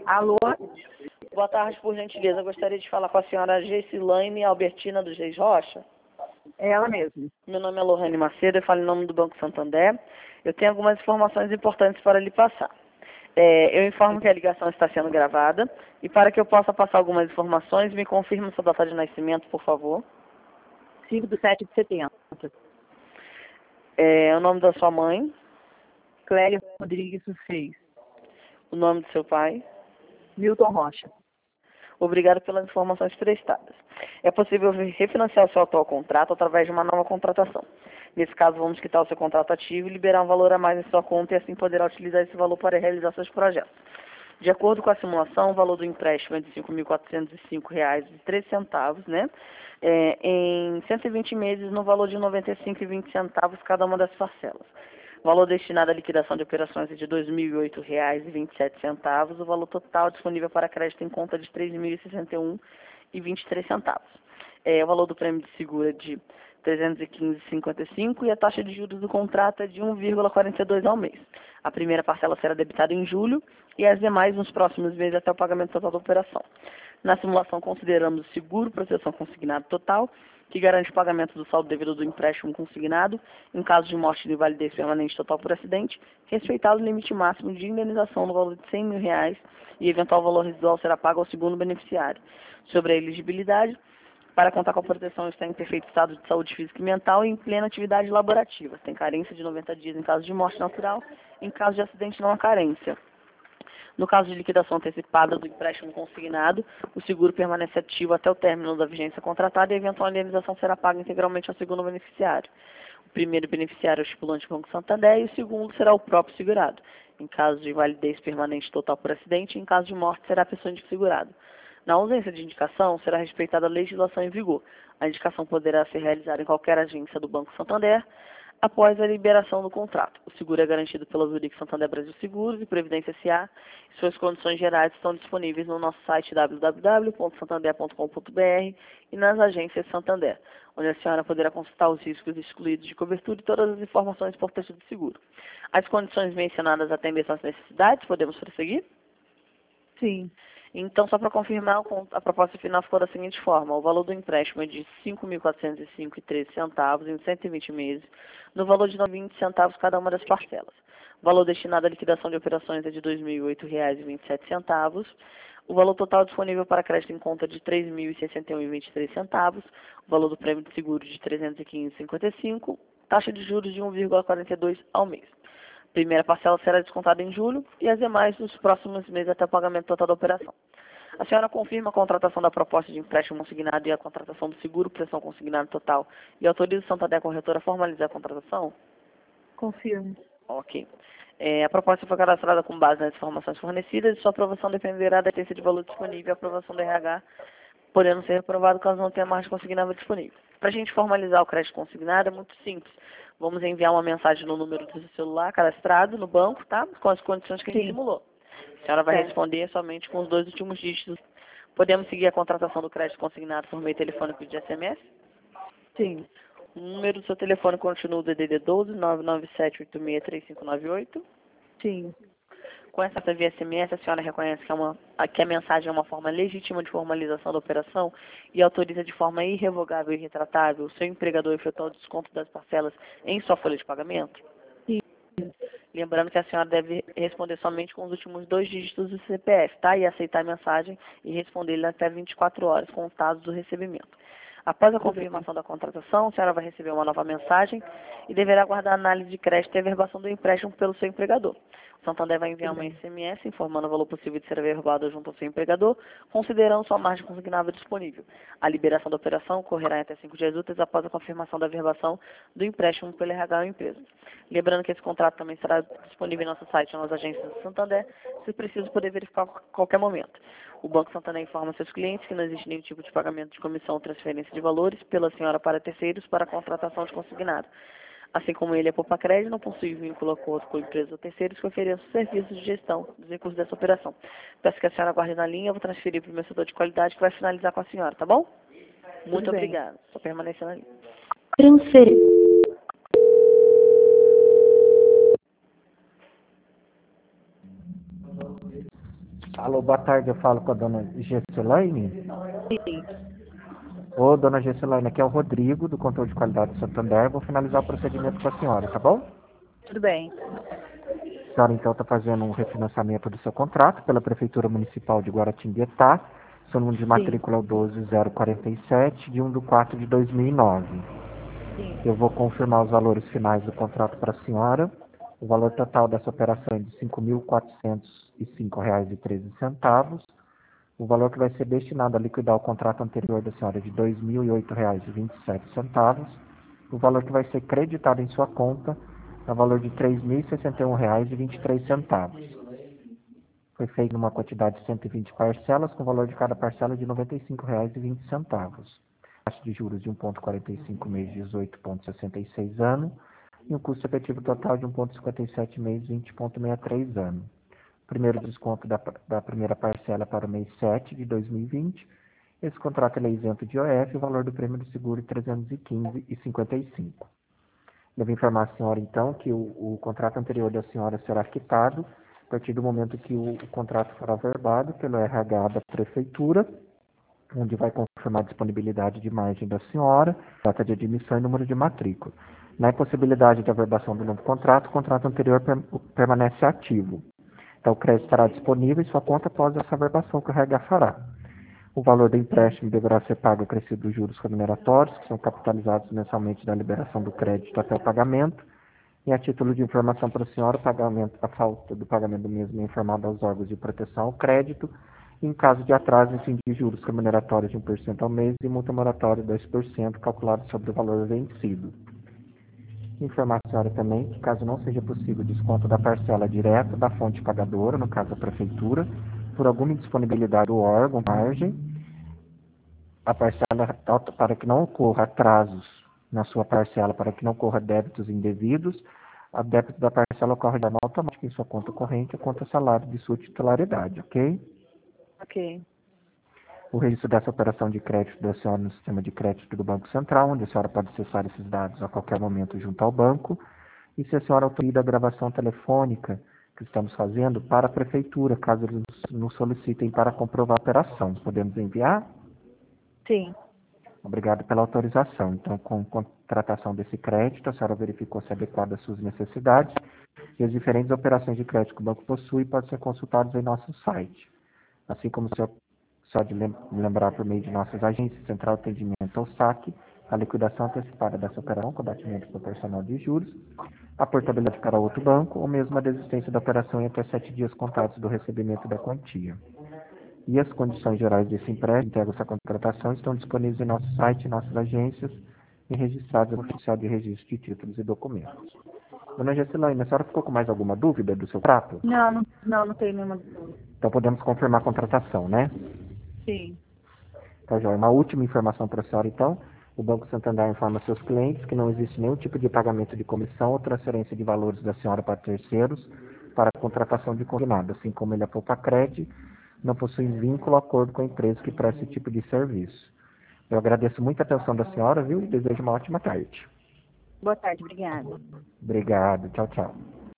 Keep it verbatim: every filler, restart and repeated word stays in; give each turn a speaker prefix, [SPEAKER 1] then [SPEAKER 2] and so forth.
[SPEAKER 1] Alô?
[SPEAKER 2] Boa tarde, por gentileza. Eu gostaria de falar com a senhora Gessilane Albertina dos Reis Rocha.
[SPEAKER 1] É ela mesmo.
[SPEAKER 2] Meu nome é Lohane Macedo, eu falo em nome do Banco Santander. Eu tenho algumas informações importantes para lhe passar. É, eu informo que a ligação está sendo gravada e para que eu possa passar algumas informações, me confirme sua data de nascimento, por favor.
[SPEAKER 1] cinco de sete de setembro.
[SPEAKER 2] É, o nome da sua mãe,
[SPEAKER 1] Clélia Rodrigues dos Reis.
[SPEAKER 2] o nome do seu pai.
[SPEAKER 1] Milton Rocha.
[SPEAKER 2] Obrigado pelas informações prestadas. É possível refinanciar o seu atual contrato através de uma nova contratação. Nesse caso, vamos quitar o seu contrato ativo e liberar um valor a mais em sua conta e assim poderá utilizar esse valor para realizar seus projetos. De acordo com a simulação, o valor do empréstimo é de cinco mil quatrocentos e cinco reais e treze centavos, né? É, em cento e vinte meses, no valor de noventa e cinco reais e vinte centavos cada uma das parcelas. O valor destinado à liquidação de operações é de dois mil e oito reais e vinte e sete centavos. O valor total disponível para crédito em conta é de três mil e sessenta e um reais e vinte e três centavos. É, o valor do prêmio de seguro é de trezentos e quinze reais e cinquenta e cinco centavos e a taxa de juros do contrato é de um vírgula quarenta e dois ao mês. A primeira parcela será debitada em julho e as demais nos próximos meses até o pagamento total da operação. Na simulação, consideramos o seguro proteção consignado total, que garante o pagamento do saldo devido do empréstimo consignado, em caso de morte de invalidez permanente total por acidente, respeitado o limite máximo de indenização no valor de cem mil reais e eventual valor residual será pago ao segundo beneficiário. Sobre a elegibilidade, para contar com a proteção está em perfeito estado de saúde física e mental e em plena atividade laborativa. Tem carência de noventa dias em caso de morte natural, em caso de acidente não há carência. No caso de liquidação antecipada do empréstimo consignado, o seguro permanece ativo até o término da vigência contratada e a eventual indenização será paga integralmente ao segundo beneficiário. O primeiro beneficiário é o estipulante Banco Santander e o segundo será o próprio segurado. Em caso de invalidez permanente total por acidente, em caso de morte, será a pessoa segurada. Na ausência de indicação, será respeitada a legislação em vigor. A indicação poderá ser realizada em qualquer agência do Banco Santander após a liberação do contrato. O seguro é garantido pela Zurich Santander Brasil Seguros e Previdência S A e suas condições gerais estão disponíveis no nosso site w w w ponto santander ponto com ponto b r e nas agências Santander, onde a senhora poderá consultar os riscos excluídos de cobertura e todas as informações importantes do seguro. As condições mencionadas atendem às necessidades? Podemos prosseguir?
[SPEAKER 1] Sim.
[SPEAKER 2] Então, só para confirmar, a proposta final ficou da seguinte forma. O valor do empréstimo é de cinco mil quatrocentos e cinco reais e treze centavos em cento e vinte meses, no valor de vinte centavos cada uma das parcelas. O valor destinado à liquidação de operações é de dois mil e oito reais e vinte e sete centavos. O valor total disponível para crédito em conta é de três mil e sessenta e um reais e vinte e três centavos. O valor do prêmio de seguro de trezentos e quinze reais e cinquenta e cinco centavos. Taxa de juros de um vírgula quarenta e dois ao mês. A primeira parcela será descontada em julho e as demais nos próximos meses até o pagamento total da operação. A senhora confirma a contratação da proposta de empréstimo consignado e a contratação do seguro prestação consignado total e autoriza o Santander Corretora a formalizar a contratação?
[SPEAKER 1] Confirmo.
[SPEAKER 2] Ok. É, a proposta foi cadastrada com base nas informações fornecidas e sua aprovação dependerá da existência de valor disponível e aprovação do R H, podendo ser reprovado caso não tenha margem consignável disponível. Para a gente formalizar o crédito consignado é muito simples. Vamos enviar uma mensagem no número do seu celular cadastrado no banco, tá? Com as condições que a gente
[SPEAKER 1] Sim.
[SPEAKER 2] simulou. A senhora vai
[SPEAKER 1] Certo.
[SPEAKER 2] responder somente com os dois últimos dígitos. Podemos seguir a contratação do crédito consignado por meio telefônico de S M S?
[SPEAKER 1] Sim.
[SPEAKER 2] O número do seu telefone continua o D D D doze, nove nove sete oito seis três cinco nove oito.
[SPEAKER 1] Sim.
[SPEAKER 2] Com essa via S M S, a senhora reconhece que, é uma, que a mensagem é uma forma legítima de formalização da operação e autoriza de forma irrevogável e retratável o seu empregador efetuar o desconto das parcelas em sua folha de pagamento?
[SPEAKER 1] Sim.
[SPEAKER 2] Lembrando que a senhora deve responder somente com os últimos dois dígitos do C P F, tá? E aceitar a mensagem e responder até vinte e quatro horas, contados do recebimento. Após a confirmação da contratação, a senhora vai receber uma nova mensagem e deverá aguardar a análise de crédito e averbação do empréstimo pelo seu empregador. O Santander vai enviar uma S M S informando o valor possível de ser averbado junto ao seu empregador, considerando sua margem consignável disponível. A liberação da operação ocorrerá em até cinco dias úteis após a confirmação da averbação do empréstimo pelo R H ou empresa. Lembrando que esse contrato também estará disponível em nosso site ou nas agências do Santander, se preciso poder verificar a qualquer momento. O Banco Santander informa seus clientes que não existe nenhum tipo de pagamento de comissão ou transferência de valores pela senhora para terceiros para a contratação de consignado. Assim como ele é poupa crédito, não possui vínculo acordo com empresas ou terceiros que ofereçam serviços de gestão dos recursos dessa operação. Peço que a senhora aguarde na linha, eu vou transferir para o meu setor de qualidade que vai finalizar com a senhora, tá bom? Muito obrigada. Só permanecer na linha.
[SPEAKER 3] Transferir.
[SPEAKER 2] Alô?
[SPEAKER 3] Alô, boa tarde, eu falo com a dona Gessilane.
[SPEAKER 1] Sim.
[SPEAKER 3] Ô, dona Gessilane, aqui é o Rodrigo, do Controle de Qualidade do Santander. Vou finalizar o procedimento com a senhora, tá bom?
[SPEAKER 1] Tudo bem.
[SPEAKER 3] A senhora, então, está fazendo um refinanciamento do seu contrato pela Prefeitura Municipal de Guaratinguetá. Seu número de
[SPEAKER 1] Sim.
[SPEAKER 3] matrícula é o doze zero quarenta e sete, de um de quatro de dois mil e nove.
[SPEAKER 1] Sim.
[SPEAKER 3] Eu vou confirmar os valores finais do contrato para a senhora. O valor total dessa operação é de cinco mil quatrocentos e cinco reais e treze centavos. O valor que vai ser destinado a liquidar o contrato anterior da senhora é de dois mil e oito reais e vinte e sete centavos. O valor que vai ser creditado em sua conta é o valor de três mil e sessenta e um reais e vinte e três centavos. Foi feito numa quantidade de cento e vinte parcelas, com o valor de cada parcela de noventa e cinco reais e vinte centavos. Taxa de juros de um vírgula quarenta e cinco mês, dezoito vírgula sessenta e seis ano. E um custo efetivo total de um vírgula cinquenta e sete mês, vinte vírgula sessenta e três ano. Primeiro desconto da, da primeira parcela para o mês sete de dois mil e vinte. Esse contrato ele é isento de I O F, o valor do prêmio do seguro é trezentos e quinze reais e cinquenta e cinco centavos. Devo informar a senhora, então, que o, o contrato anterior da senhora será quitado a partir do momento que o, o contrato for averbado pelo R H da Prefeitura, onde vai confirmar a disponibilidade de margem da senhora, data de admissão e número de matrícula. Na impossibilidade de averbação do novo contrato, o contrato anterior per, permanece ativo. Então, o crédito estará disponível em sua conta após essa averbação que o R H fará. O valor do empréstimo deverá ser pago acrescido dos juros remuneratórios, que são capitalizados mensalmente da liberação do crédito até o pagamento. E a título de informação para a senhora, o pagamento, a falta do pagamento do mesmo é informado aos órgãos de proteção ao crédito. Em caso de atraso, enfim, de juros remuneratórios de um por cento ao mês e multa moratória de dois por cento, calculado sobre o valor vencido. Informar a senhora também que, caso não seja possível o desconto da parcela direta da fonte pagadora, no caso a Prefeitura, por alguma indisponibilidade do órgão, margem, a parcela, para que não ocorra atrasos na sua parcela, para que não ocorra débitos indevidos, a débito da parcela ocorre de forma automática em sua conta corrente, a conta salário de sua titularidade, ok?
[SPEAKER 1] Ok.
[SPEAKER 3] O registro dessa operação de crédito da senhora no sistema de crédito do Banco Central, onde a senhora pode acessar esses dados a qualquer momento junto ao banco. E se a senhora autoriza a gravação telefônica que estamos fazendo para a Prefeitura, caso eles nos solicitem para comprovar a operação. Podemos enviar?
[SPEAKER 1] Sim.
[SPEAKER 3] Obrigado pela autorização. Então, com contratação desse crédito, a senhora verificou se é adequado às suas necessidades e as diferentes operações de crédito que o banco possui podem ser consultadas em nosso site. Assim como o senhor só de lembrar por meio de nossas agências, Central Atendimento ou saque, a liquidação antecipada dessa operação com abatimento proporcional de juros, a portabilidade para outro banco ou mesmo a desistência da operação em até sete dias contados do recebimento da quantia. E as condições gerais desse empréstimo, entrega essa contratação, estão disponíveis em nosso site, em nossas agências e registradas no oficial de registro de títulos e documentos. Dona Gessilane, a senhora ficou com mais alguma dúvida do seu trato?
[SPEAKER 1] Não, não, não, não tenho nenhuma dúvida.
[SPEAKER 3] Então podemos confirmar a contratação, né?
[SPEAKER 1] Sim.
[SPEAKER 3] Tá, joia. Uma última informação para a senhora, então. O Banco Santander informa seus clientes que não existe nenhum tipo de pagamento de comissão ou transferência de valores da senhora para terceiros para a contratação de consignado, assim como ele, a Poupa-Cred, não possui vínculo ou acordo com a empresa que presta esse tipo de serviço. Eu agradeço muito a atenção da senhora, viu? E desejo uma ótima tarde.
[SPEAKER 1] Boa tarde, obrigada.
[SPEAKER 3] Obrigado. Tchau, tchau.